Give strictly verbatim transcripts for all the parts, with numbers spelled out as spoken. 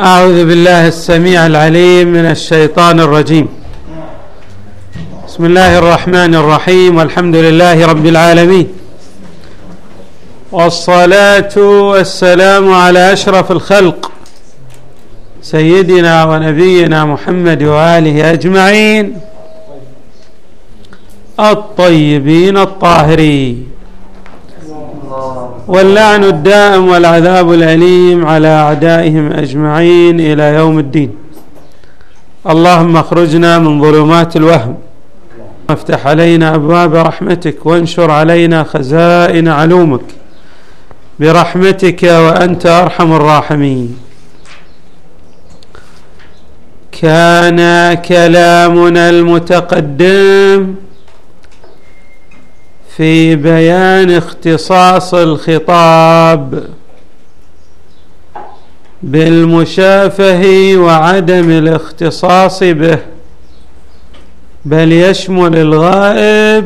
أعوذ بالله السميع العليم من الشيطان الرجيم. بسم الله الرحمن الرحيم، والحمد لله رب العالمين، والصلاة والسلام على أشرف الخلق سيدنا ونبينا محمد وآله أجمعين الطيبين الطاهرين، واللعن الدائم والعذاب الأليم على أعدائهم أجمعين إلى يوم الدين. اللهم اخرجنا من ظلمات الوهم، وافتح علينا أبواب رحمتك، وانشر علينا خزائن علومك برحمتك وأنت أرحم الراحمين. كان كلامنا المتقدم في بيان اختصاص الخطاب بالمشافهة وعدم الاختصاص به، بل يشمل الغائب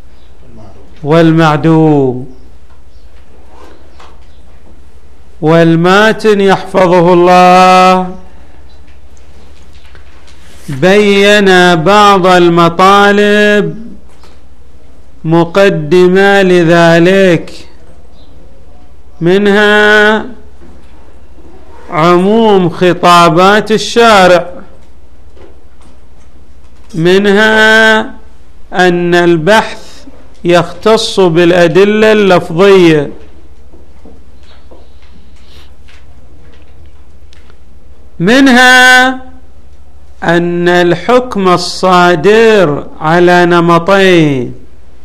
والمعدوم. والماتن يحفظه الله بين بعض المطالب مقدمة لذلك، منها عموم خطابات الشارع، منها أن البحث يختص بالأدلة اللفظية، منها أن الحكم الصادر على نمطين،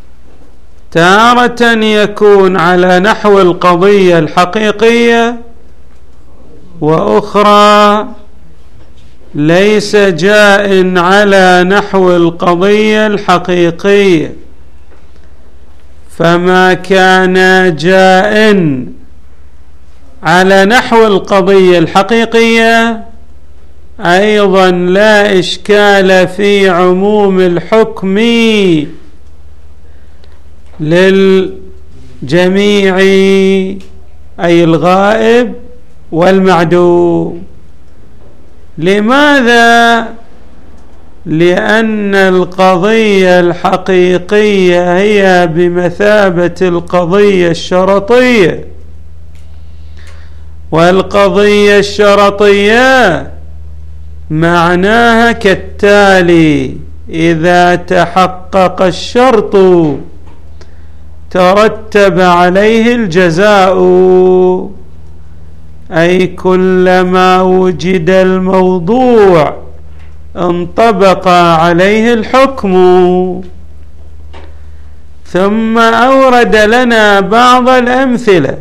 تارة يكون على نحو القضية الحقيقية، وأخرى ليس جاء على نحو القضية الحقيقية. فما كان جاء على نحو القضية الحقيقية أيضا لا إشكال في عموم الحكم للجميع، أي الغائب والمعدوم. لماذا؟ لأن القضية الحقيقية هي بمثابة القضية الشرطية، والقضية الشرطية معناها كالتالي: إذا تحقق الشرط ترتب عليه الجزاء، أي كلما وجد الموضوع انطبق عليه الحكم. ثم أورد لنا بعض الأمثلة،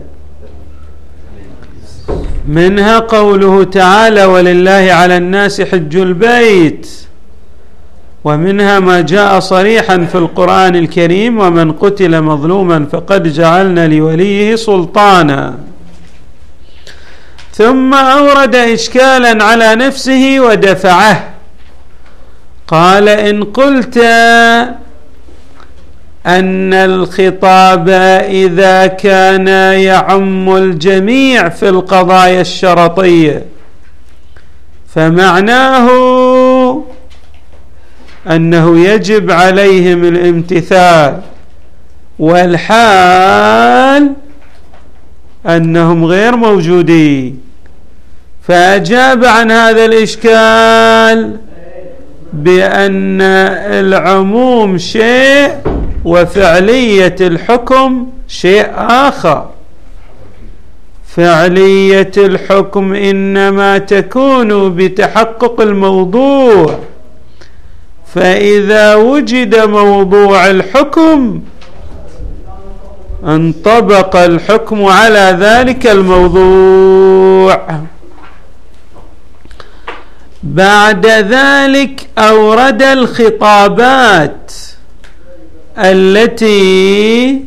منها قوله تعالى: ولله على الناس حج البيت، ومنها ما جاء صريحا في القرآن الكريم: ومن قتل مظلوما فقد جعلنا لوليه سلطانا. ثم أورد إشكالا على نفسه ودفعه، قال: إن قلت أن الخطاب إذا كان يعم الجميع في القضايا الشرطية فمعناه أنه يجب عليهم الامتثال، والحال أنهم غير موجودين. فأجاب عن هذا الإشكال بأن العموم شيء وفعلية الحكم شيء آخر. فعلية الحكم إنما تكون بتحقق الموضوع، فإذا وجد موضوع الحكم انطبق الحكم على ذلك الموضوع. بعد ذلك أورد الخطابات التي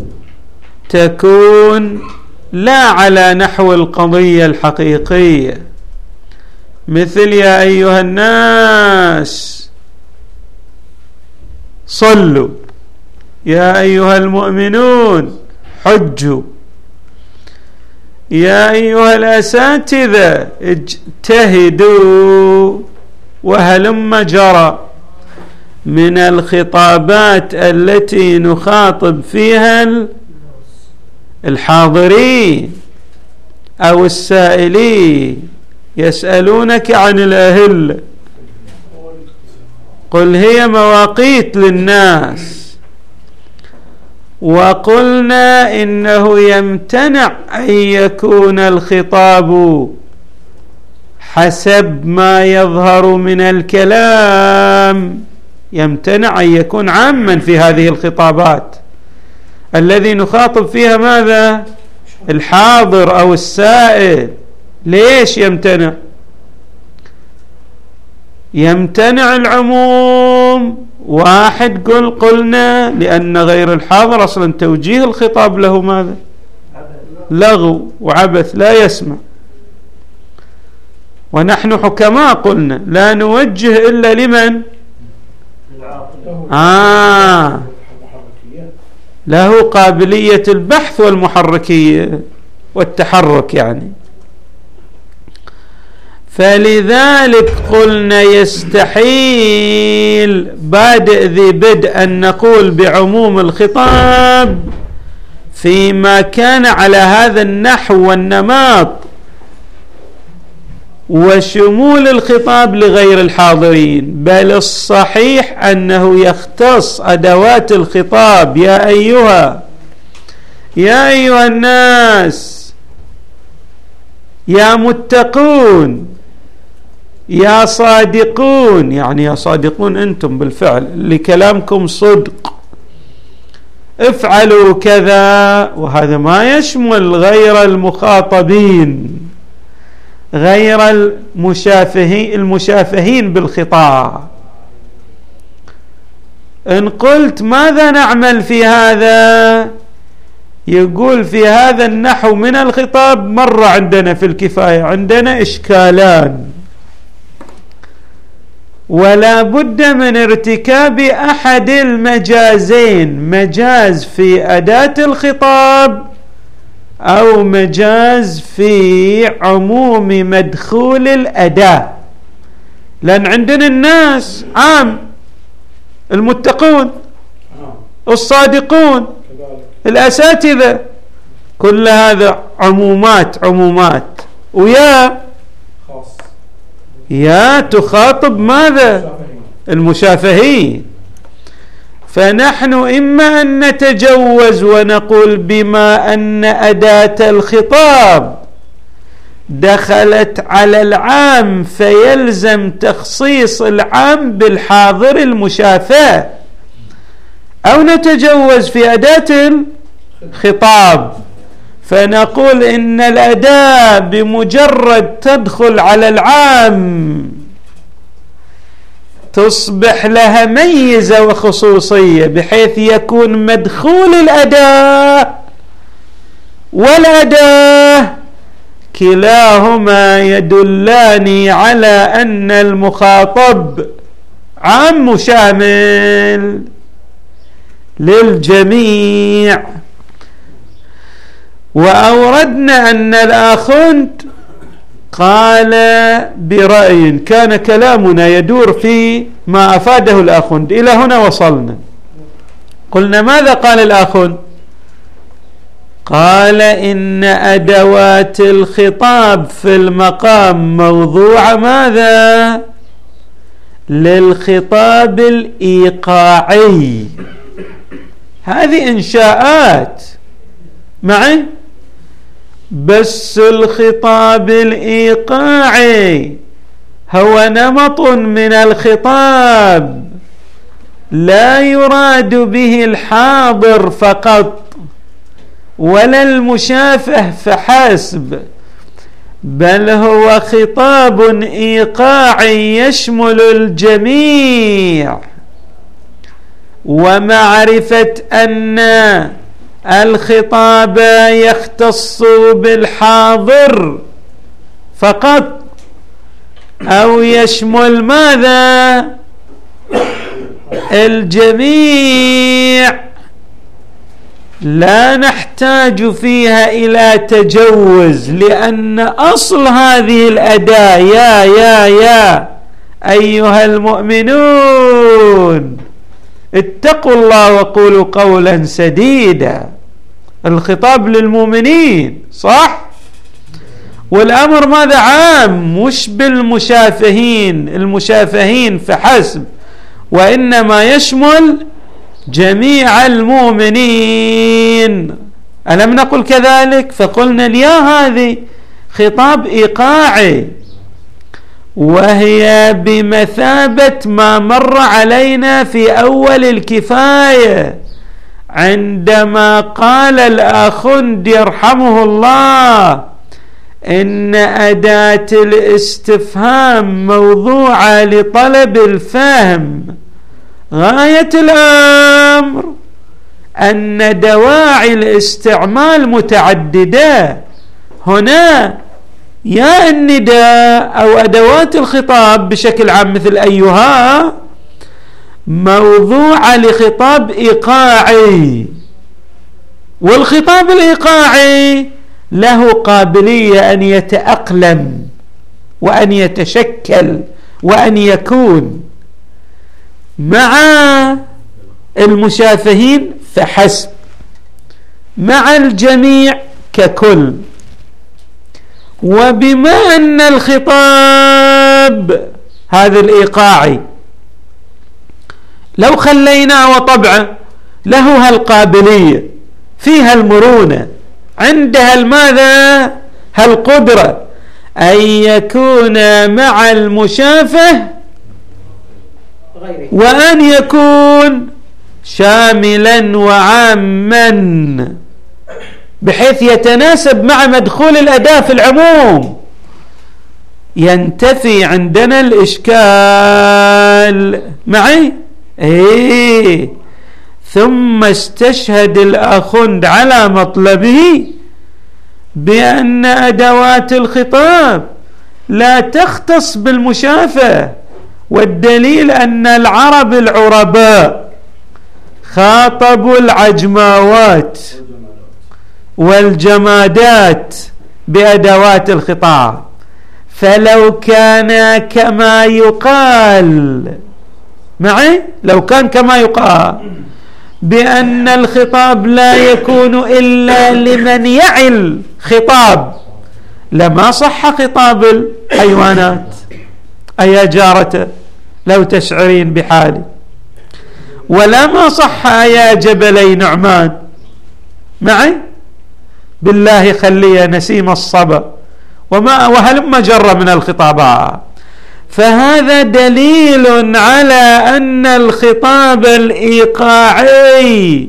تكون لا على نحو القضية الحقيقية، مثل: يا أيها الناس صلوا، يا أيها المؤمنون حجوا. يا أيها الأساتذة اجتهدوا وهلم جرى من الخطابات التي نخاطب فيها الحاضرين أو السائلين يسألونك عن الأهلة، قل هي مواقيت للناس. وقلنا إنه يمتنع أن يكون الخطاب حسب ما يظهر من الكلام، يمتنع أن يكون عاما في هذه الخطابات الذي نخاطب فيها ماذا؟ الحاضر أو السائل. ليش يمتنع؟ يمتنع العموم. واحد قل قلنا لأن غير الحاضر أصلا توجيه الخطاب له ماذا؟ لغو وعبث، لا يسمع. ونحن حكماء قلنا لا نوجه إلا لمن؟ آه له قابلية البحث والمحركية والتحرك يعني. فلذلك قلنا يستحيل بادئ ذي بدء أن نقول بعموم الخطاب فيما كان على هذا النحو والنماط وشمول الخطاب لغير الحاضرين، بل الصحيح أنه يختص أدوات الخطاب. يا أيها يا أيها الناس، يا متقون، يا صادقون، يعني يا صادقون أنتم بالفعل اللي كلامكم صدق، افعلوا كذا. وهذا ما يشمل غير المخاطبين، غير المشافهين المشافهين بالخطاب. إن قلت ماذا نعمل في هذا؟ يقول في هذا النحو من الخطاب مر عندنا في الكفاية عندنا إشكالان، ولا بد من ارتكاب أحد المجازين، مجاز في أداة الخطاب أو مجاز في عموم مدخول الأداة. لأن عندنا الناس عام، المتقون، الصادقون، الأساتذة، كل هذا عمومات عمومات. ويا يا تخاطب ماذا؟ المشافهين. فنحن إما أن نتجوز ونقول بما أن أداة الخطاب دخلت على العام فيلزم تخصيص العام بالحاضر المشافه، أو نتجوز في أداة الخطاب فنقول إن الأداة بمجرد تدخل على العام تصبح لها ميزة وخصوصية، بحيث يكون مدخول الأداة والأداة كلاهما يدلان على أن المخاطب عام شامل للجميع. وأوردنا أن الآخوند قال برأي، كان كلامنا يدور في ما أفاده الآخوند. إلى هنا وصلنا. قلنا ماذا قال الآخوند؟ قال إن أدوات الخطاب في المقام موضوع ماذا؟ للخطاب الإيقاعي. هذه إنشاءات معي، بس الخطاب الإيقاعي هو نمط من الخطاب لا يراد به الحاضر فقط ولا المشافه فحسب، بل هو خطاب إيقاعي يشمل الجميع. ومعرفة أن الخطاب يختص بالحاضر فقط أو يشمل ماذا؟ الجميع، لا نحتاج فيها إلى تجوز، لأن أصل هذه الأداة يا يا يا أيها المؤمنون اتقوا الله وقولوا قولا سديدا، الخطاب للمؤمنين صح؟ والأمر ماذا؟ عام، مش بالمشافهين المشافهين فحسب، وإنما يشمل جميع المؤمنين. ألم نقل كذلك؟ فقلنا اليا هذه خطاب إيقاعي، وهي بمثابة ما مر علينا في أول الكفاية عندما قال الآخند يرحمه الله إن أداة الاستفهام موضوعة لطلب الفهم. غاية الأمر أن دواعي الاستعمال متعددة. هنا يا النداء أو أدوات الخطاب بشكل عام مثل أيها موضوعة لخطاب إيقاعي، والخطاب الإيقاعي له قابلية أن يتأقلم وأن يتشكل وأن يكون مع المشافهين فحسب، مع الجميع ككل. وبما أن الخطاب هذا الإيقاعي لو خليناه وطبعه له هالقابلية، فيها المرونة، عندها الماذا؟ هالقدرة أن يكون مع المشافه وأن يكون شاملا وعاما بحيث يتناسب مع مدخول الأداة في العموم. ينتفي عندنا الإشكال معي؟ إيه. ثم استشهد الآخند على مطلبه بأن أدوات الخطاب لا تختص بالمشافة، والدليل أن العرب العرباء خاطبوا العجماوات والجمادات بأدوات الخطاب. فلو كان كما يقال معي، لو كان كما يقال بأن الخطاب لا يكون إلا لمن يعي الخطاب لما صح خطاب الحيوانات. أيا جارته لو تشعرين بحالي، ولا ما صح يا جبلي نعمان معي، بالله خلي نسيم الصبا وما وهلم جر من الخطابات. فهذا دليل على أن الخطاب الإيقاعي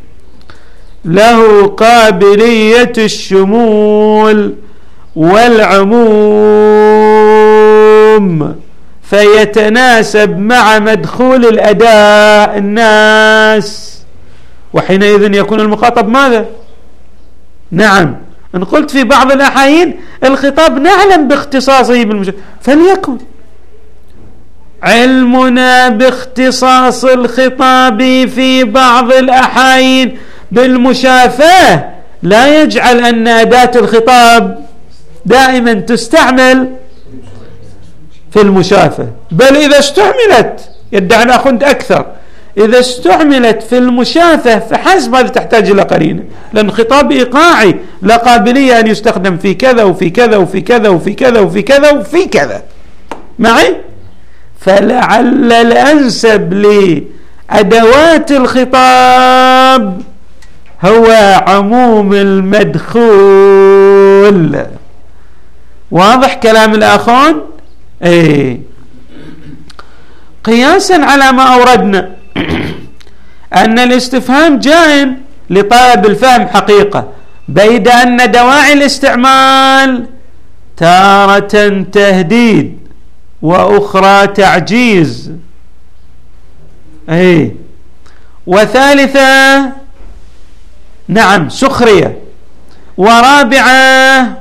له قابلية الشمول والعموم، فيتناسب مع مدخول الأداء الناس، وحينئذ يكون المخاطب ماذا؟ نعم. إن قلت في بعض الأحايين الخطاب نعلم باختصاصه بالمشافهة، فليكن علمنا باختصاص الخطاب في بعض الأحايين بالمشافهة لا يجعل أن أداة الخطاب دائما تستعمل في المشافهة، بل إذا استعملت يدعي الآخند أكثر، إذا استعملت في المشافهة فحسب هذا تحتاج إلى قرينة، لأن خطاب إيقاعي لا قابلية أن يستخدم في كذا وفي كذا وفي كذا وفي كذا وفي كذا وفي كذا معي. فلعل الأنسب لأدوات الخطاب هو عموم المدخول. واضح كلام الآخون؟ ايه. قياسا على ما أوردنا أن الاستفهام جاء لطلب الفهم حقيقة، بيد أن دواعي الاستعمال تارة تهديد وأخرى تعجيز، ايه. وثالثة نعم سخرية، ورابعة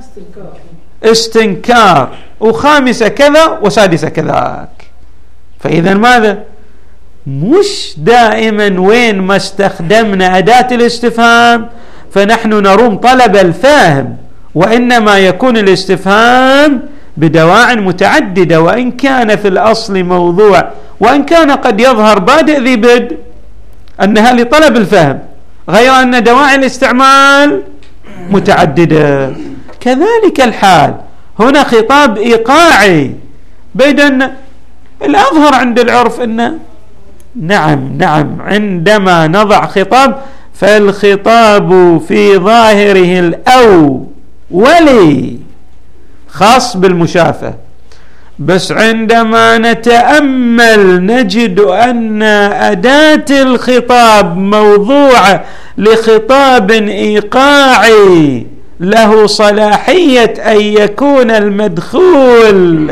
استنكار، وخامسة كذا، وسادسة كذاك. فإذا ماذا؟ مش دائما وين ما استخدمنا أداة الاستفهام فنحن نروم طلب الفهم، وإنما يكون الاستفهام بدواعٍ متعددة، وإن كان في الأصل موضوع، وإن كان قد يظهر بادئ ذي بدء أنها لطلب الفهم، غير أن دواعي الاستعمال متعددة. كذلك الحال هنا خطاب إيقاعي، بيد أن الأظهر عند العرف أن نعم نعم عندما نضع خطاب فالخطاب في ظاهره الأولي خاص بالمشافهة، بس عندما نتأمل نجد أن أداة الخطاب موضوعة لخطاب إيقاعي له صلاحية أن يكون المدخول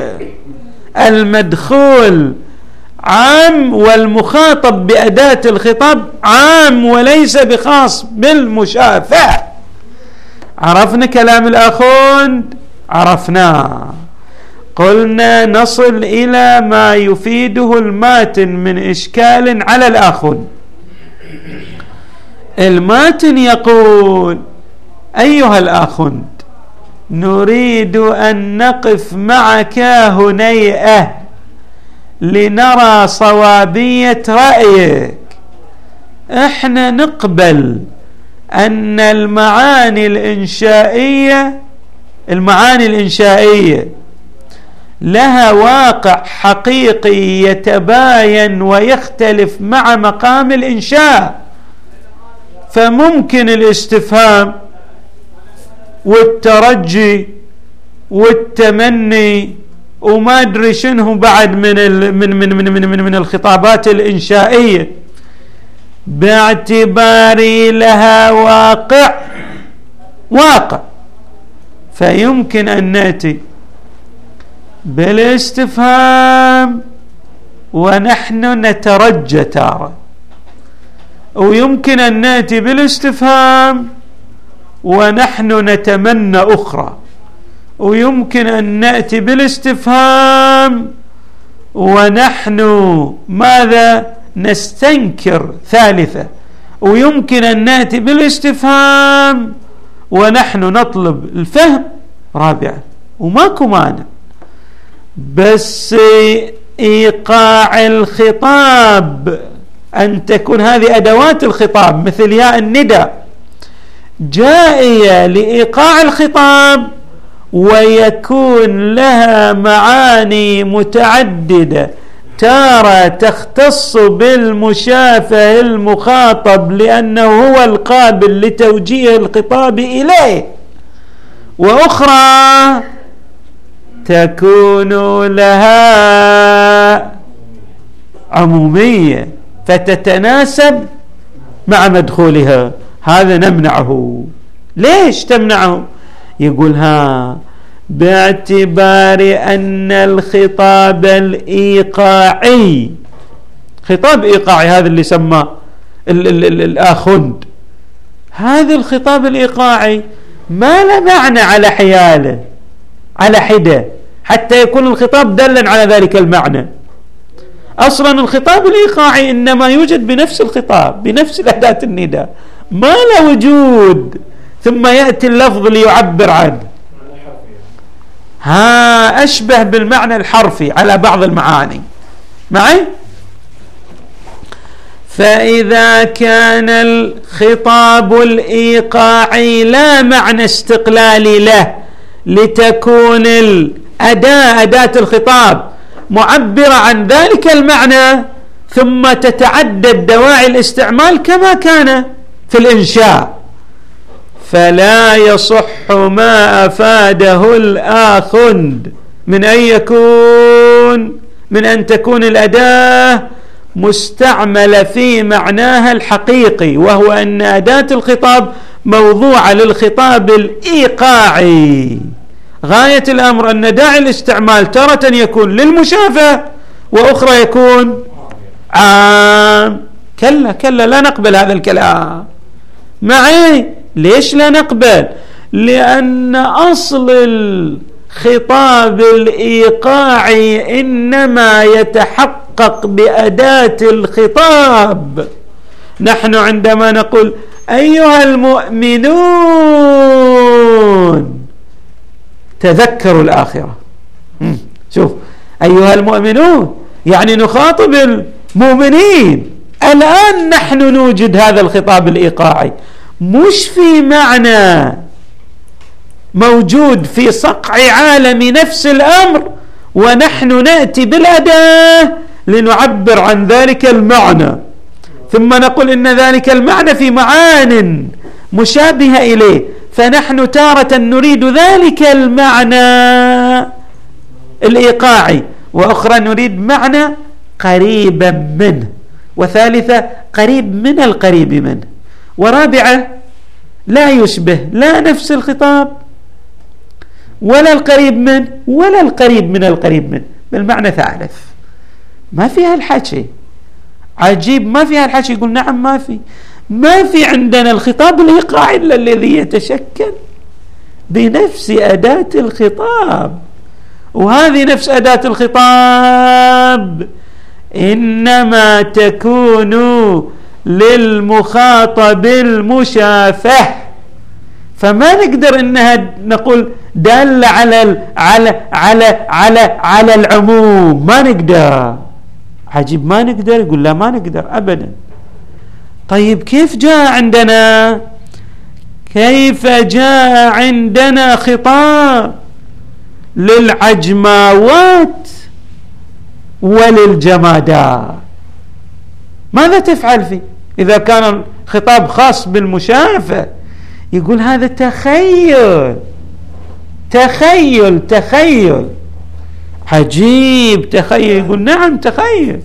المدخول عام، والمخاطب بأداة الخطاب عام وليس بخاص بالمشافهة. عرفنا كلام الآخوند؟ عرفناه. قلنا نصل إلى ما يفيده الماتن من إشكال على الآخوند. الماتن يقول: أيها الآخوند، نريد أن نقف معك هنيئة لنرى صوابية رأيك. احنا نقبل أن المعاني الإنشائية المعاني الإنشائية لها واقع حقيقي يتباين ويختلف مع مقام الإنشاء، فممكن الاستفهام والترجي والتمني وما أدري شنو بعد من ال من من من من من, من الخطابات الإنشائية باعتبار لها واقع واقع فيمكن أن نأتي بالاستفهام ونحن نترجى تارة، ويمكن أن نأتي بالاستفهام ونحن نتمنى أخرى، ويمكن أن نأتي بالاستفهام ونحن ماذا نستنكر ثالثة، ويمكن أن نأتي بالاستفهام ونحن نطلب الفهم رابعا، وماكو مانع. بس إيقاع الخطاب أن تكون هذه أدوات الخطاب مثل ياء النداء جائية لإيقاع الخطاب، ويكون لها معاني متعددة، تارة تختص بالمشافه المخاطب لأنه هو القابل لتوجيه الخطاب إليه، وأخرى تكون لها عمومية فتتناسب مع مدخولها. هذا نمنعه. ليش تمنعه؟ يقول ها باعتبار أن الخطاب الإيقاعي، خطاب إيقاعي هذا اللي سماه الآخوند، هذا الخطاب الإيقاعي ما له معنى على حياله على حدة حتى يكون الخطاب دلا على ذلك المعنى. أصلا الخطاب الإيقاعي إنما يوجد بنفس الخطاب بنفس الأداة النداء، ما له وجود ثم يأتي اللفظ ليعبر عنه. ها أشبه بالمعنى الحرفي على بعض المعاني معي. فإذا كان الخطاب الإيقاعي لا معنى استقلالي له لتكون الأداة أداة الخطاب معبرة عن ذلك المعنى، ثم تتعدد دواعي الاستعمال كما كان في الإنشاء، فلا يصح ما أفاده الآخوند من أن يكون من أن تكون الأداة مستعملة في معناها الحقيقي، وهو أن أداة الخطاب موضوعة للخطاب الإيقاعي. غاية الأمر أن داعي الاستعمال تارة يكون للمشافهة وأخرى يكون عام. كلا كلا لا نقبل هذا الكلام معي. ليش لا نقبل؟ لأن أصل الخطاب الإيقاعي إنما يتحقق تحقق بأداة الخطاب. نحن عندما نقول أيها المؤمنون تذكروا الآخرة، شوف أيها المؤمنون يعني نخاطب المؤمنين. الآن نحن نوجد هذا الخطاب الإيقاعي، مش في معنى موجود في صقع عالم نفس الأمر ونحن نأتي بالأداة لنعبر عن ذلك المعنى، ثم نقول إن ذلك المعنى في معان مشابهة إليه، فنحن تارة نريد ذلك المعنى الإيقاعي، وأخرى نريد معنى قريبا منه، وثالثة قريب من القريب منه، ورابعة لا يشبه لا نفس الخطاب ولا القريب منه ولا القريب من القريب منه، بالمعنى ثالث. ما فيها الحكي عجيب، ما فيها الحكي. يقول نعم ما في ما في عندنا الخطاب الإيقاعي إلا الذي يتشكل بنفس أداة الخطاب، وهذه نفس أداة الخطاب إنما تكون للمخاطب المشافه، فما نقدر إنها نقول دالة على على على على على العموم، ما نقدر. عجيب ما نقدر. يقول لا ما نقدر أبدا. طيب كيف جاء عندنا كيف جاء عندنا خطاب للعجماوات وللجمادات؟ ماذا تفعل فيه إذا كان خطاب خاص بالمشافة؟ يقول هذا تخيل تخيل تخيل عجيب. تخيل. يقول نعم تخيل.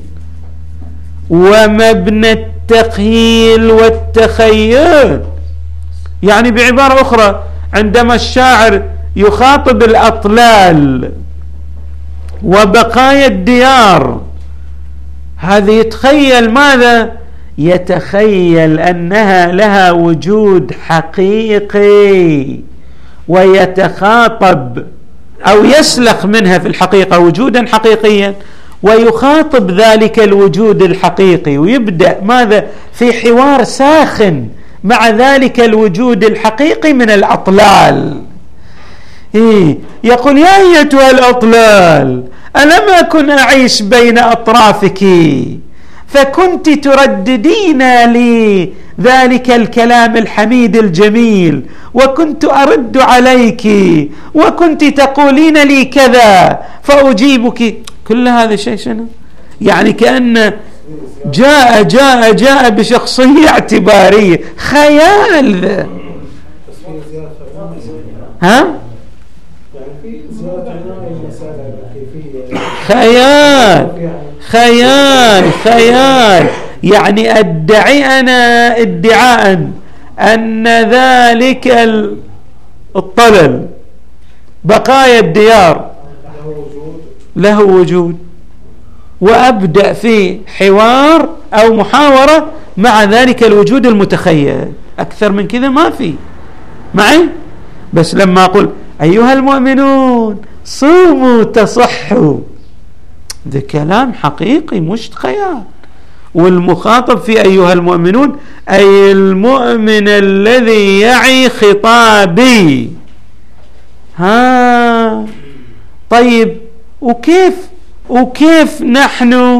ومبنى التخيل والتخيل يعني بعبارة أخرى عندما الشاعر يخاطب الأطلال وبقايا الديار، هذا يتخيل ماذا؟ يتخيل أنها لها وجود حقيقي، ويتخاطب أو يسلخ منها في الحقيقة وجودا حقيقيا، ويخاطب ذلك الوجود الحقيقي، ويبدأ ماذا؟ في حوار ساخن مع ذلك الوجود الحقيقي من الأطلال. إيه؟ يقول يا أيتها الأطلال ألم أكن أعيش بين أطرافك فكنت ترددين لي ذلك الكلام الحميد الجميل، وكنت أرد عليك، وكنت تقولين لي كذا فأجيبك. كل هذا شيء شنو؟ يعني كأن جاء جاء جاء بشخصية اعتبارية. خيال ذا. ها؟ خيال خيال خيال يعني أدعي أنا ادعاء أن ذلك الطلل بقايا الديار له وجود، وأبدأ في حوار أو محاورة مع ذلك الوجود المتخيل. أكثر من كذا ما في معي. بس لما أقول أيها المؤمنون صوموا تصحوا، ذا كلام حقيقي مش خيال. والمخاطب في أيها المؤمنون أي المؤمن الذي يعي خطابي. ها طيب وكيف وكيف نحن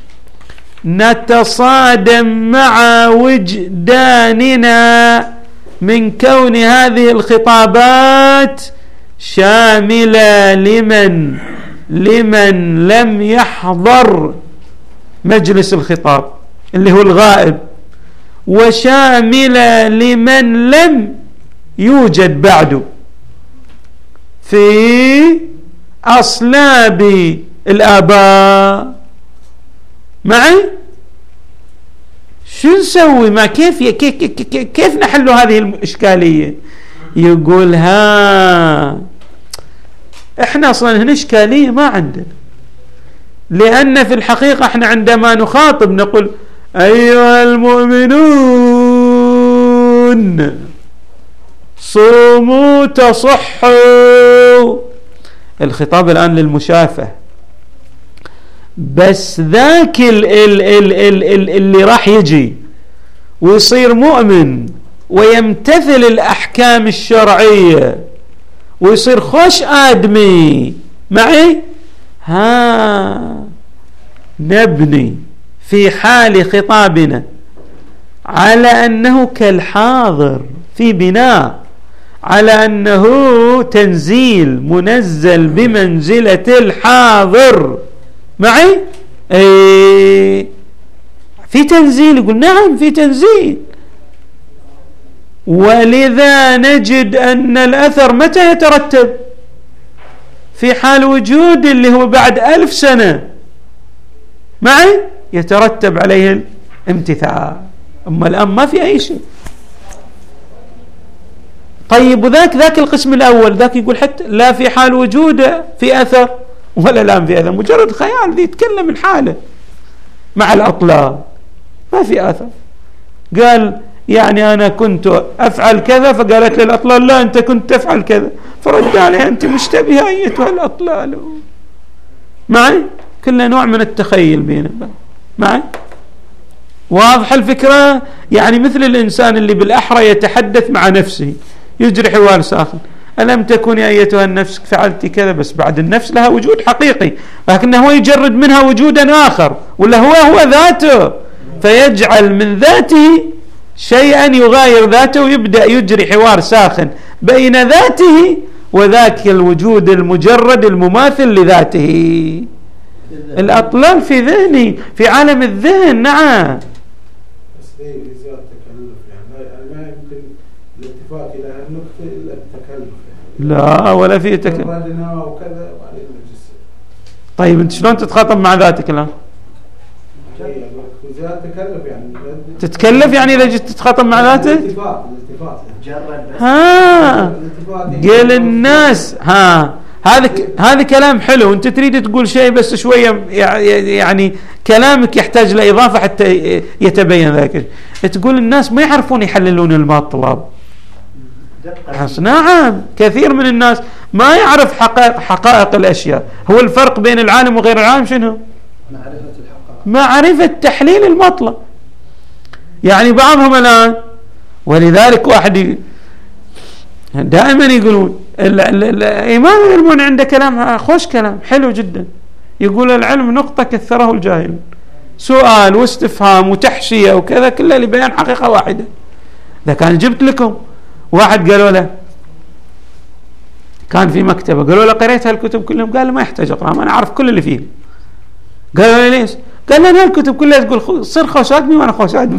نتصادم مع وجداننا من كون هذه الخطابات شاملة لمن لمن لم يحضر مجلس الخطاب اللي هو الغائب، وشاملة لمن لم يوجد بعده في أصلاب الآباء معي؟ شو نسوي؟ ما كيف كيف كيف نحل هذه الإشكالية؟ يقول ها احنا اصلا هنا إشكالية ما عندنا، لأن في الحقيقة احنا عندما نخاطب نقول أيها المؤمنون صوموا تصحوا. الخطاب الآن للمشافة، بس ذاك ال ال ال ال ال اللي راح يجي ويصير مؤمن ويمتثل الأحكام الشرعية ويصير خوش آدمي معي، ها نبني في حال خطابنا على أنه كالحاضر، في بناء على أنه تنزيل منزل بمنزلة الحاضر معي. ايه في تنزيل، يقول نعم في تنزيل. ولذا نجد أن الأثر متى يترتب؟ في حال وجود اللي هو بعد ألف سنة معي يترتب عليه الامتثال. أما الآن ما في أي شيء. طيب وذاك ذاك القسم الأول ذاك يقول حتى لا في حال وجوده في أثر ولا الآن في أثر، مجرد خيال ذي يتكلم من حاله مع الأطلاق ما في أثر. قال يعني أنا كنت أفعل كذا، فقالت لي الأطلال لا أنت كنت تفعل كذا، فرد عليها أنت مشتبهة أيتها الأطلال معي. كل نوع من التخيل بينه معي. واضح الفكرة؟ يعني مثل الإنسان اللي بالأحرى يتحدث مع نفسه، يجري حوار ساخن، ألم تكوني أيتها النفس فعلت كذا، بس بعد النفس لها وجود حقيقي، لكنه هو يجرد منها وجودا آخر، ولا هو هو ذاته، فيجعل من ذاته شيئا يغاير ذاته، ويبدأ يجري حوار ساخن بين ذاته وذاك الوجود المجرد المماثل لذاته. الأطلال في ذهني، في عالم الذهن. نعم بس ليه زيادة تكلف؟ يعني ما يمكن الالتفات إلى النقطة إلا التكلف يعني. لا ولا في تكلف. وكذا. طيب أنت شلون تتخاطب مع ذاتك الآن؟ زيادة تكلف يعني. تتكلف يعني إذا جيت تتخاطب مع ذاتك؟ الالتفات الالتفات ها قل الناس ها هذا هذا كلام حلو. أنت تريد تقول شيء بس شوية يعني كلامك يحتاج لإضافة حتى يتبين ذلك. تقول الناس ما يعرفون يحللون المطلب. نعم كثير من الناس ما يعرف حقائق حقائق الأشياء. هو الفرق بين العالم وغير العالم شنو؟ معرفة الحقائق، معرفة تحليل المطلب. يعني بعضهم الآن، ولذلك واحد دائما يقولون الإمام يرمون عنده كلام خوش كلام حلو جدا، يقول العلم نقطة كثره الجاهل، سؤال واستفهام وتحشية وكذا كله لبيان حقيقة واحدة. إذا كان جبت لكم واحد قالوا له كان في مكتبة، قالوا له قريت هالكتب كلهم؟ قال ما يحتاج أقرأ، أنا أعرف كل اللي فيه. قالوا له ليش؟ قال لنا هالكتب كلها تقول صير خوش آدمي وأنا خوش آدمي.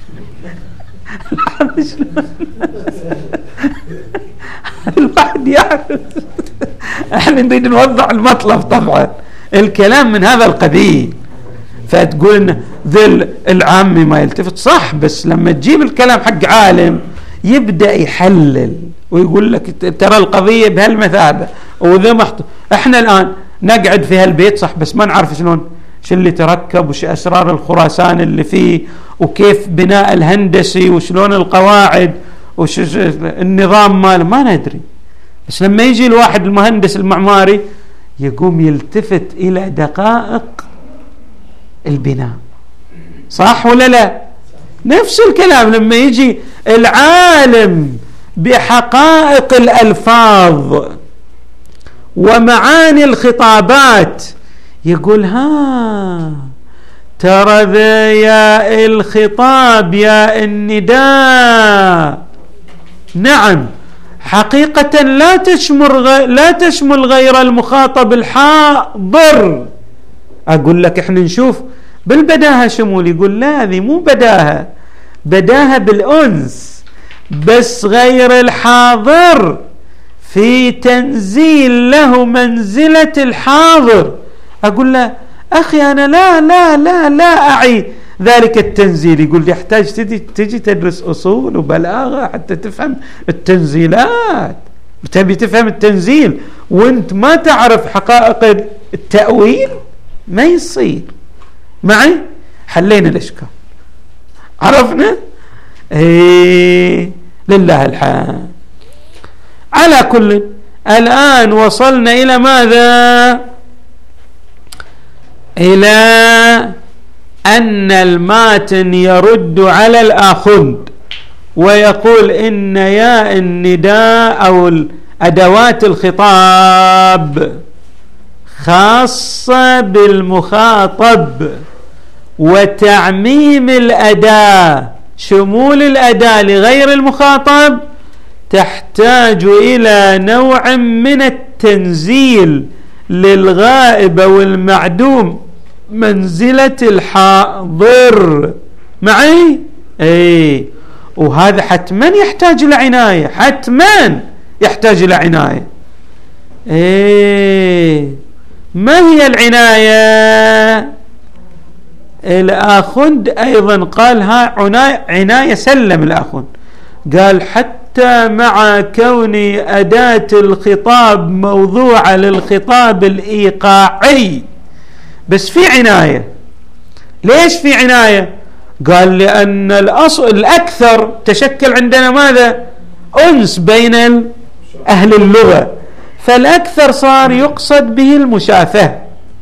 الواحد يعرف. احنا نريد نوضح المطلب طبعا، الكلام من هذا القبيل. فتقول ان ذل العام ما يلتفت صح، بس لما تجيب الكلام حق عالم يبدأ يحلل ويقول لك ترى القضية بهالمثابة وذا محط. احنا الآن نقعد في هالبيت صح، بس ما نعرف شلون شو اللي تركب وش أسرار الخراسان اللي فيه وكيف بناء الهندسي وشلون القواعد وش النظام ماله، ما ندري. بس لما يجي الواحد المهندس المعماري يقوم يلتفت إلى دقائق البناء، صح ولا لا؟ نفس الكلام لما يجي العالم بحقائق الألفاظ ومعاني الخطابات يقول ها ترى ذا يا الخطاب يا النداء نعم حقيقة لا تشمل غ... لا تشمل غير المخاطب الحاضر. أقول لك إحنا نشوف بالبداهة شمول، يقول لا هذه مو بداهة، بداهة بالأنس، بس غير الحاضر في تنزيل له منزلة الحاضر. أقول له أخي أنا لا لا لا لا أعي ذلك التنزيل. يقول يحتاج تجي, تجي تدرس أصول وبلاغة حتى تفهم التنزيلات. تبي تفهم التنزيل وانت ما تعرف حقائق التأويل ما يصير. معي؟ حلينا الإشكال، عرفنا؟ ايه لله الحمد. على كل الآن وصلنا إلى ماذا؟ إلى أن الماتن يرد على الآخذ ويقول إن ياء النداء أو أدوات الخطاب خاصة بالمخاطب، وتعميم الأداة شمول الأداة لغير المخاطب تحتاج إلى نوع من التنزيل للغائب والمعدوم منزلة الحاضر. معي؟ اي، وهذا حتما يحتاج إلى عناية، حتما يحتاج إلى عناية. اي، ما هي العناية؟ الآخند أيضا قالها عناية, عناية سلم الآخند، قال حتى مع كون أداة الخطاب موضوعة للخطاب الإيقاعي بس في عناية. ليش في عناية؟ قال لأن الأصل الأكثر تشكل عندنا ماذا؟ أنس بين أهل اللغة، فالأكثر صار يقصد به المشافهة،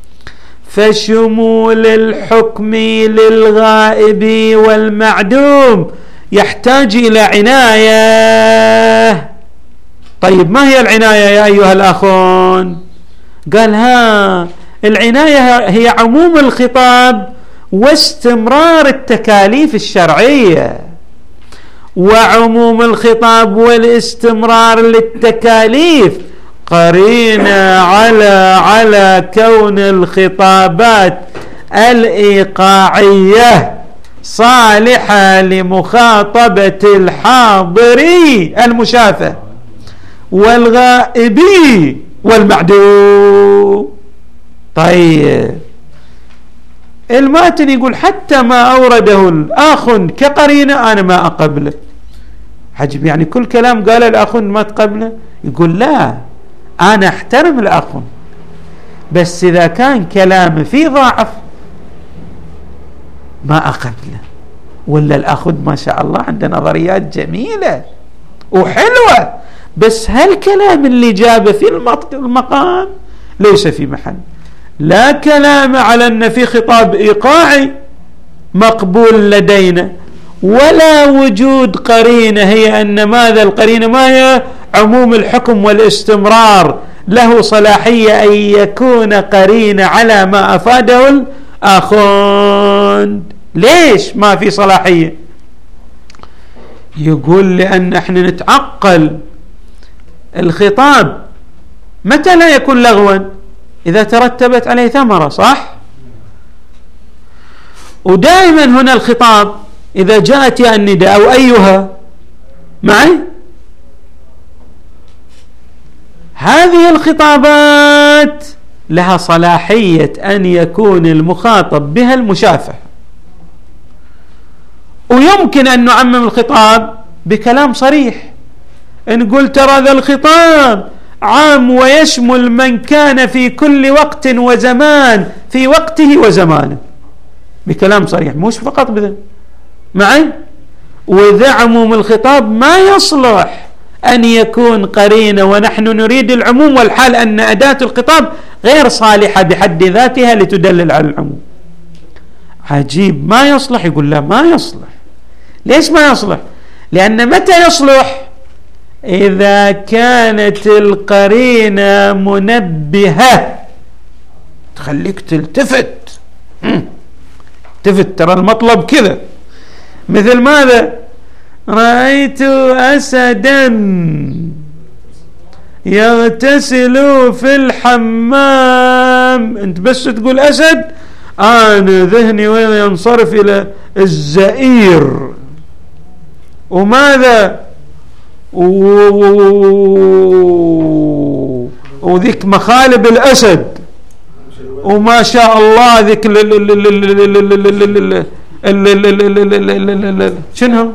فشمول الحكم للغائب والمعدوم يحتاج إلى عناية. طيب ما هي العناية يا أيها الأخون؟ قال ها العناية هي عموم الخطاب واستمرار التكاليف الشرعية، وعموم الخطاب والاستمرار للتكاليف قرينة على على كون الخطابات الإيقاعية صالحة لمخاطبة الحاضري المشافه والغائبي والمعدوم. طيب الماتن يقول حتى ما أورده الآخن كقرينة أنا ما أقبله. عجب، يعني كل كلام قال الآخن ما تقبله؟ يقول لا، أنا أحترم الآخن بس إذا كان كلام فيه ضعف ما أقبله. ولا الآخن ما شاء الله عنده نظريات جميلة وحلوة، بس هالكلام اللي جابه في المقام ليس في محل. لا كلام على أن في خطاب إيقاعي مقبول لدينا، ولا وجود قرينة هي أن ماذا القرينة؟ ما هي؟ عموم الحكم والاستمرار له صلاحية أن يكون قرينة على ما أفاده الآخون. ليش ما في صلاحية؟ يقول لأن احنا نتعقل الخطاب متى لا يكون لغوا؟ إذا ترتبت عليه ثمرة، صح؟ ودائما هنا الخطاب إذا جاءت يا النداء أو أيها معي، هذه الخطابات لها صلاحية أن يكون المخاطب بها المشافه، ويمكن أن نعمم الخطاب بكلام صريح، نقول ترى ذا الخطاب عام ويشمل من كان في كل وقت وزمان في وقته وزمانه، بكلام صريح، مش فقط بذا معي. وإذا عموم الخطاب ما يصلح أن يكون قرينة، ونحن نريد العموم، والحال أن أداة الخطاب غير صالحة بحد ذاتها لتدلل على العموم. عجيب، ما يصلح. يقول لا ما يصلح. ليش ما يصلح؟ لأن متى يصلح؟ إذا كانت القرينة منبهة تخليك تلتفت تلتفت، ترى المطلب كذا، مثل ماذا؟ رأيت أسدا يغتسل في الحمام، أنت بس تقول أسد أنا ذهني وين ينصرف إلى الزئير وماذا وذيك مخالب الأسد وما شاء الله ذيك شنو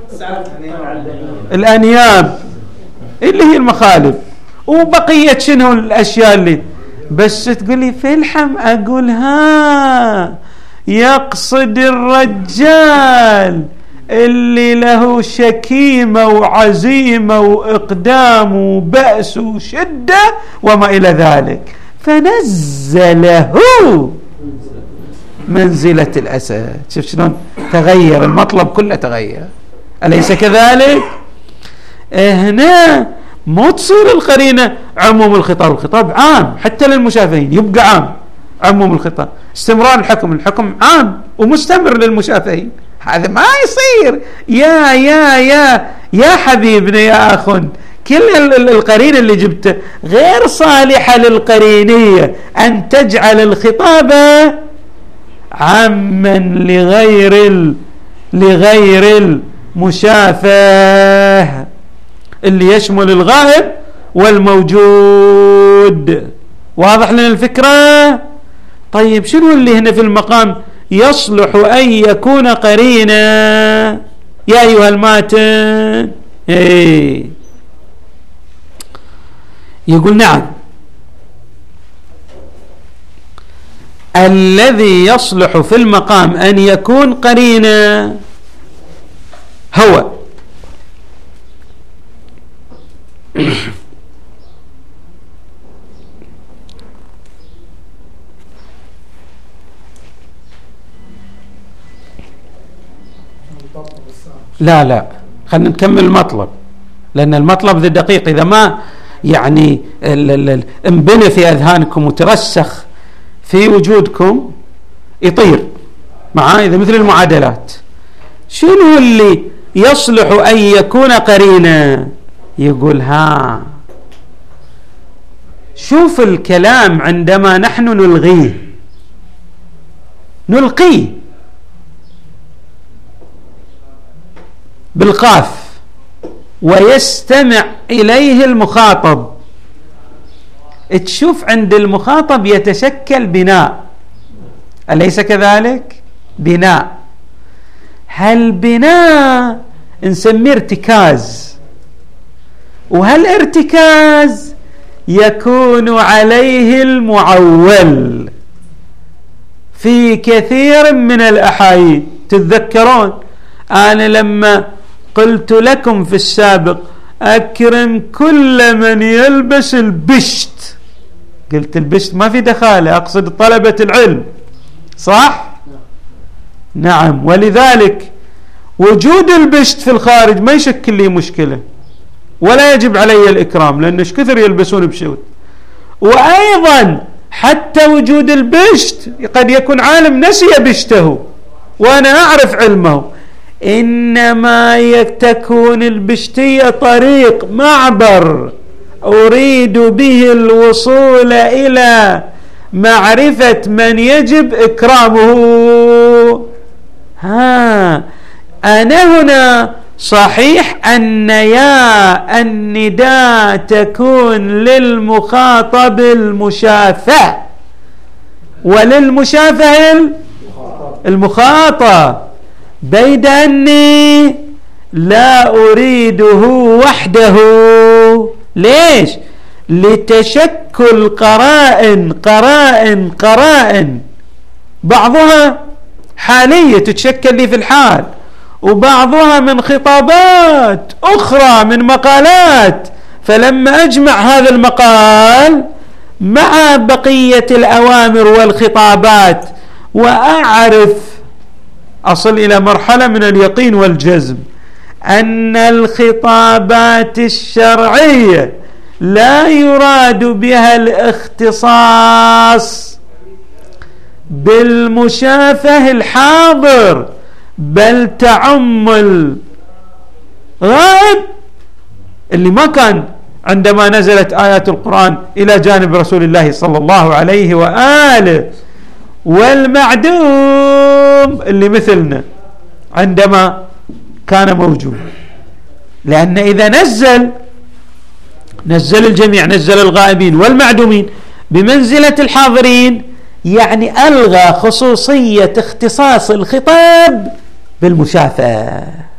الأنياب اللي هي المخالب، وبقية شنو الأشياء اللي بس تقولي في الحم، أقول ها يقصد الرجال اللي له شكيمة وعزيمة وإقدام وبأس وشدة وما إلى ذلك، فنزله منزلة الأسد. شوف شلون تغير المطلب كله، تغير، أليس كذلك؟ هنا مو تصير القرينة عموم الخطاب، الخطاب عام حتى للمشافهين، يبقى عام عموم الخطاب، استمرار الحكم، الحكم عام ومستمر للمشافهين، هذا ما يصير. يا يا يا يا حبيبنا يا أخ، كل القرينة اللي جبته غير صالحة للقرينية أن تجعل الخطاب عاما لغير ال... لغير المشافه اللي يشمل الغائب والموجود. واضح لنا الفكرة؟ طيب شنو اللي هنا في المقام يصلح أن يكون قرينا يا أيها الماتن؟ إيه. يقول نعم، الذي يصلح في المقام أن يكون قرينا هو لا لا خلينا نكمل المطلب، لأن المطلب ذي دقيق، إذا ما يعني انبنى في أذهانكم وترسخ في وجودكم يطير معاه، إذا مثل المعادلات. شنو اللي يصلح أن يكون قرينا؟ يقول ها، شوف الكلام عندما نحن نلغيه، نلقيه بالقاف ويستمع إليه المخاطب، تشوف عند المخاطب يتشكل بناء، أليس كذلك؟ بناء، هالبناء نسميه ارتكاز، وهالارتكاز يكون عليه المعول في كثير من الأحايين. تتذكرون أنا لما قلت لكم في السابق أكرم كل من يلبس البشت، قلت البشت ما في دخالة، أقصد طلبة العلم، صح؟ نعم، ولذلك وجود البشت في الخارج ما يشكل لي مشكلة ولا يجب علي الإكرام، لأن ايش كثر يلبسون بشوت. وأيضا حتى وجود البشت قد يكون عالم نسي بشته وأنا أعرف علمه، إنما تكون البشتية طريق معبر أريد به الوصول إلى معرفة من يجب إكرامه. ها أنا هنا صحيح أن يا النداء تكون للمخاطب المشافه وللمشافه المخاطب، بيد أني لا أريده وحده. ليش؟ لتشكل قرائن قرائن قرائن، بعضها حالية تتشكل لي في الحال، وبعضها من خطابات أخرى من مقالات، فلما أجمع هذا المقال مع بقية الأوامر والخطابات وأعرف، أصل إلى مرحلة من اليقين والجزم أن الخطابات الشرعية لا يراد بها الاختصاص بالمشافه الحاضر، بل تعم الغائب اللي ما كان عندما نزلت آيات القرآن إلى جانب رسول الله صلى الله عليه وآله، والمعدوم اللي مثلنا عندما كان موجود. لأن إذا نزل نزل الجميع، نزل الغائبين والمعدومين بمنزلة الحاضرين، يعني ألغى خصوصية اختصاص الخطاب بالمشافة.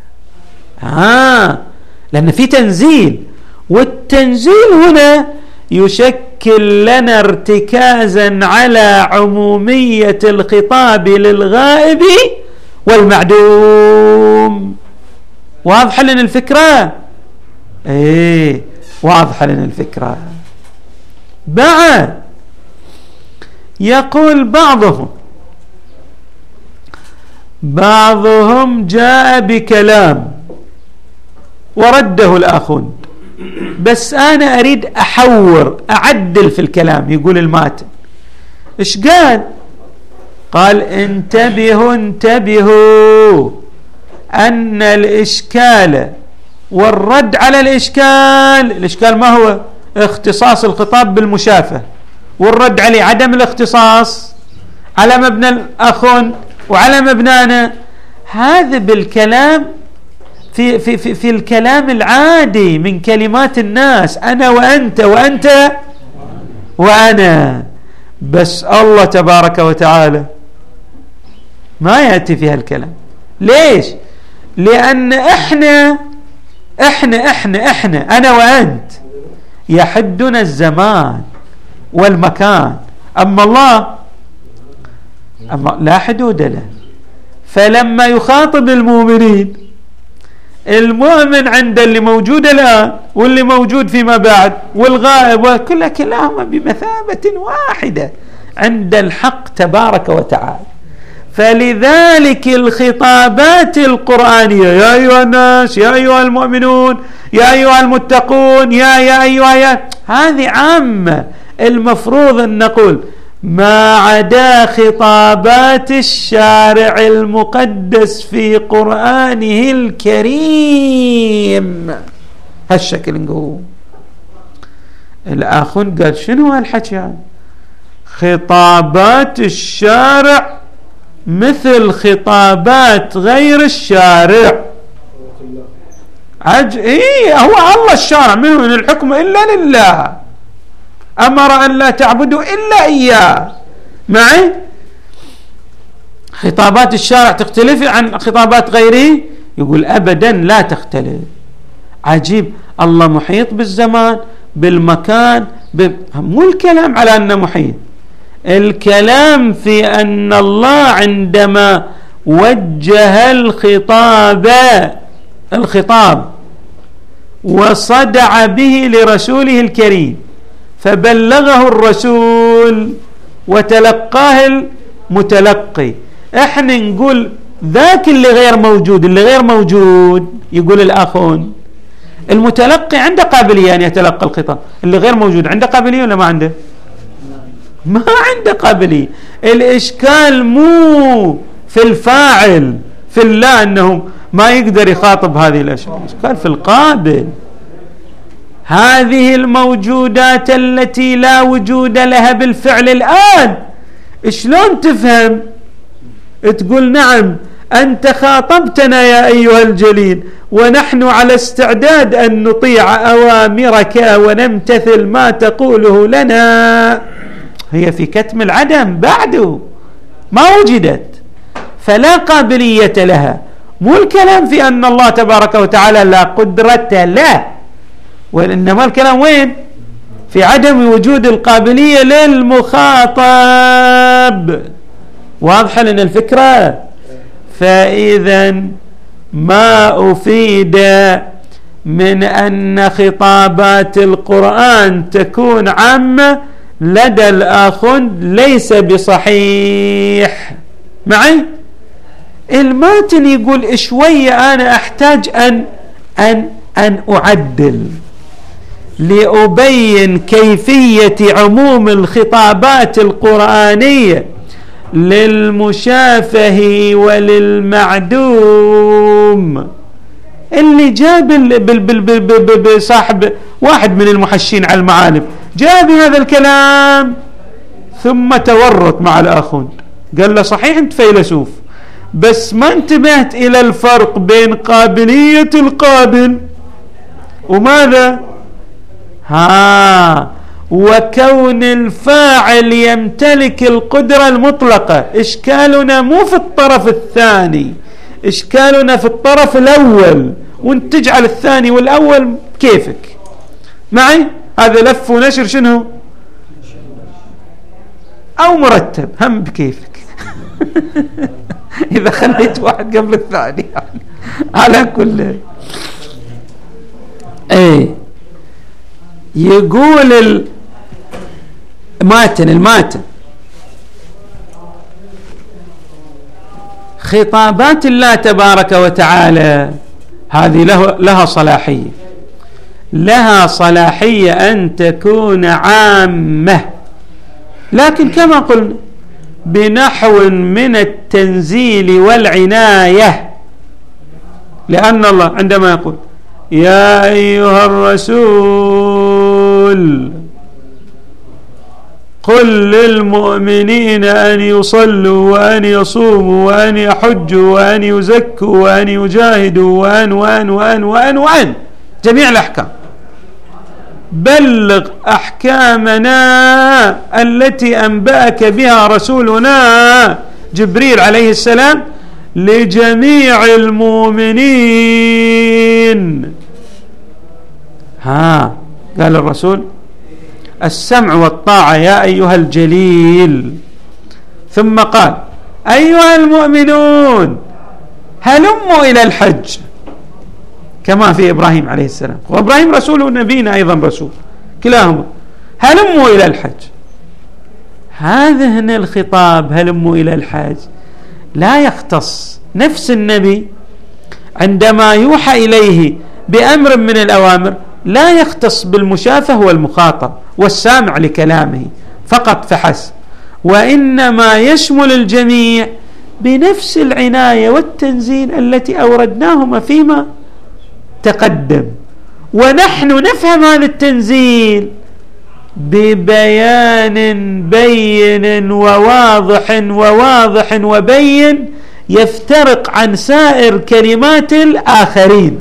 آه لأن في تنزيل، والتنزيل هنا يشكل لنا ارتكازا على عمومية الخطاب للغائب والمعدوم. واضح لنا الفكرة؟ ايه واضح لنا الفكرة. بعد يقول بعضهم بعضهم جاء بكلام ورده الآخوند، بس أنا أريد أحور أعدل في الكلام. يقول الماتن إيش قال؟ قال انتبهوا انتبهوا أن الإشكال والرد على الإشكال، الإشكال ما هو؟ اختصاص الخطاب بالمشافة، والرد عليه عدم الاختصاص على مبنى الأخوند وعلى مبنانا. هذا بالكلام في, في, في, في الكلام العادي من كلمات الناس، أنا وأنت وأنت وأنا. بس الله تبارك وتعالى ما يأتي في هالكلام. ليش؟ لأن إحنا إحنا إحنا إحنا أنا وأنت يحدنا الزمان والمكان، أما الله أما لا حدود له. فلما يخاطب المؤمنين، المؤمن عند اللي موجود الآن واللي موجود فيما بعد والغائب وكل كلاهما بمثابة واحدة عند الحق تبارك وتعالى. فلذلك الخطابات القرآنية يا أيها الناس، يا أيها المؤمنون، يا أيها المتقون، يا يا أيها يا هذه عامة. المفروض أن نقول ما عدا خطابات الشارع المقدس في قرآنه الكريم. هالشكل نقول. الآخون قال شنو هالحكي هذا؟ خطابات الشارع مثل خطابات غير الشارع. عج... إيه هو الله الشارع، منه من الحكم إلا لله، أمر أن لا تعبدوا إلا إياه. معي؟ خطابات الشارع تختلف عن خطابات غيره؟ يقول أبدا لا تختلف. عجيب، الله محيط بالزمان بالمكان ب... مو الكلام على أنه محيط، الكلام في أن الله عندما وجه الخطاب الخطاب وصدع به لرسوله الكريم فبلغه الرسول وتلقاه المتلقي، احنا نقول ذاك اللي غير موجود، اللي غير موجود يقول الآخون المتلقي عنده قابلية أن يتلقى الخطاب، اللي غير موجود عنده قابلية ولا ما عنده؟ ما عنده قابلية. الإشكال مو في الفاعل، في الله أنه ما يقدر يخاطب هذه الأشياء، الإشكال في القابل. هذه الموجودات التي لا وجود لها بالفعل الآن شلون تفهم؟ تقول نعم أنت خاطبتنا يا أيها الجليل ونحن على استعداد أن نطيع أوامرك ونمتثل ما تقوله لنا. هي في كتم العدم بعده ما وجدت، فلا قابلية لها. مو الكلام في أن الله تبارك وتعالى لا قدرة له، وإنما الكلام وين؟ في عدم وجود القابلية للمخاطب. واضحة لنا الفكرة؟ فإذا ما أفيد من أن خطابات القرآن تكون عامة لدى الآخوند ليس بصحيح. معي؟ الماتن يقول شوية أنا أحتاج أن أن أن أعدل لأبين كيفية عموم الخطابات القرآنية للمشافه وللمعدوم. اللي جاب بصاحب واحد من المحشين على المعالم جاب هذا الكلام ثم تورط مع الآخوند، قال له صحيح أنت فيلسوف بس ما انتبهت إلى الفرق بين قابلية القابل وماذا؟ ها وكون الفاعل يمتلك القدرة المطلقة. إشكالنا مو في الطرف الثاني، إشكالنا في الطرف الأول، وانت تجعل الثاني والأول كيفك. معي؟ هذا لف ونشر شنو؟ أو مرتب هم بكيفك. إذا خليت واحد قبل الثاني يعني. على كل ايه يقول الماتن الماتن خطابات الله تبارك وتعالى هذه له لها صلاحية، لها صلاحية أن تكون عامة، لكن كما قلنا بنحو من التنزيل والعناية، لأن الله عندما يقول يا أيها الرسول قل للمؤمنين أن يصلوا وأن يصوموا وأن يحجوا وأن يزكوا وأن يجاهدوا وأن وأن وأن وأن وأن جميع الأحكام، بلغ أحكامنا التي أنبأك بها رسولنا جبريل عليه السلام لجميع المؤمنين. ها قال الرسول السمع والطاعة يا أيها الجليل، ثم قال أيها المؤمنون هلموا إلى الحج، كما في إبراهيم عليه السلام، وإبراهيم رسول ونبينا أيضا رسول، كلاهما هلموا إلى الحج. هذا هنا الخطاب هلموا إلى الحج لا يختص نفس النبي عندما يوحى إليه بأمر من الأوامر، لا يختص بالمشافه والمخاطب والسامع لكلامه فقط فحسب، وإنما يشمل الجميع بنفس العناية والتنزيل التي أوردناهما فيما تقدم. ونحن نفهم هذا التنزيل ببيان بين وواضح وواضح وبين يفترق عن سائر كلمات الآخرين.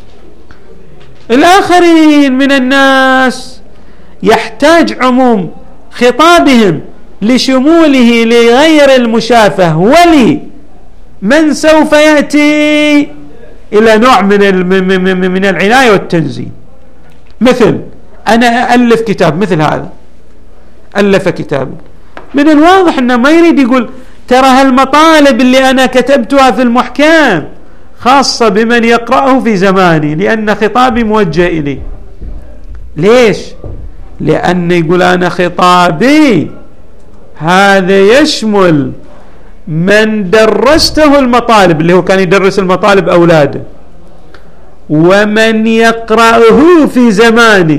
الآخرين من الناس يحتاج عموم خطابهم لشموله لغير المشافه ولمن سوف يأتي إلى نوع من من العناية والتنزيل. مثل أنا ألف كتاب مثل هذا، ألف كتاب، من الواضح أنه ما يريد يقول ترى هالمطالب اللي أنا كتبتها في المحكام خاصة بمن يقرأه في زماني لأن خطابي موجه إليه. ليش؟ لأن يقول أنا خطابي هذا يشمل من درسته المطالب، اللي هو كان يدرس المطالب أولاده، ومن يقرأه في زماني،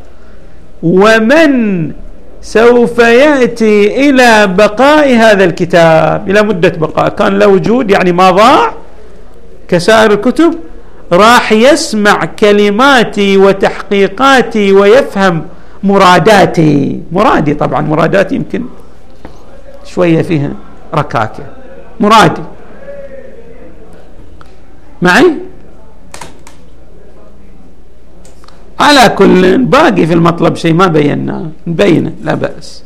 ومن سوف يأتي إلى بقاء هذا الكتاب إلى مدة بقاء، كان له وجود يعني ما ضاع كسائر الكتب، راح يسمع كلماتي وتحقيقاتي ويفهم مراداتي. مرادي طبعا مراداتي يمكن شوية فيها ركاكة، مرادي معي على كل باقي في المطلب شيء ما بيناه نبينه لا بأس.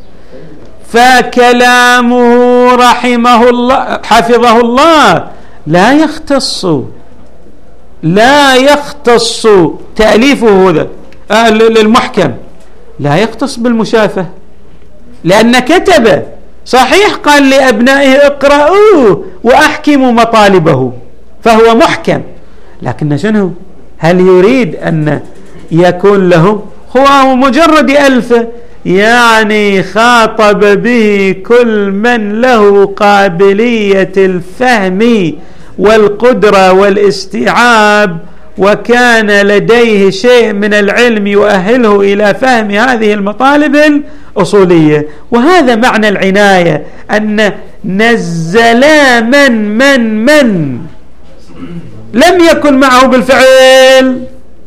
فكلامه رحمه الله حفظه الله لا يختص لا يختص تأليفه هذا آه للمحكم لا يختص بالمشافة، لأن كتب صحيح قال لأبنائه اقرأوه وأحكموا مطالبه فهو محكم، لكن شنو هل يريد أن يكون له هو مجرد ألفة يعني خاطب به كل من له قابلية الفهم والقدرة والاستيعاب وكان لديه شيء من العلم يؤهله إلى فهم هذه المطالب الأصولية. وهذا معنى العناية، أن نزل من من من لم يكن معه بالفعل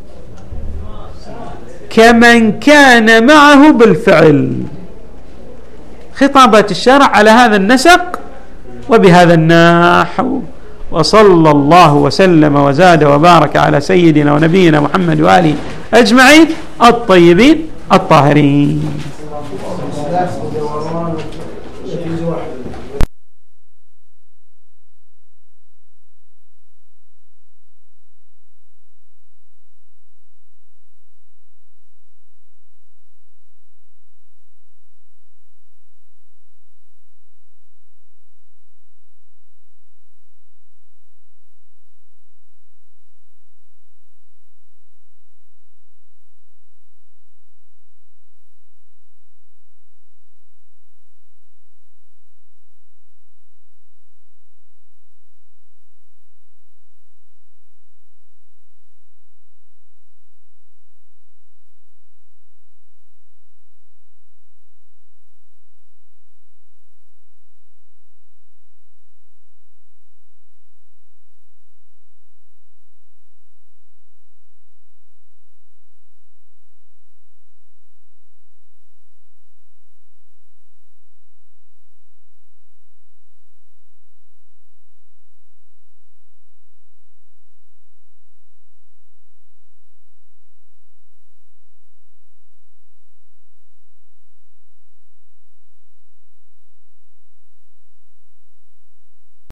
كمن كان معه بالفعل. خطابات الشرع على هذا النسق وبهذا النحو. وصلى الله وسلم وزاد وبارك على سيدنا ونبينا محمد وآله أجمعين الطيبين الطاهرين.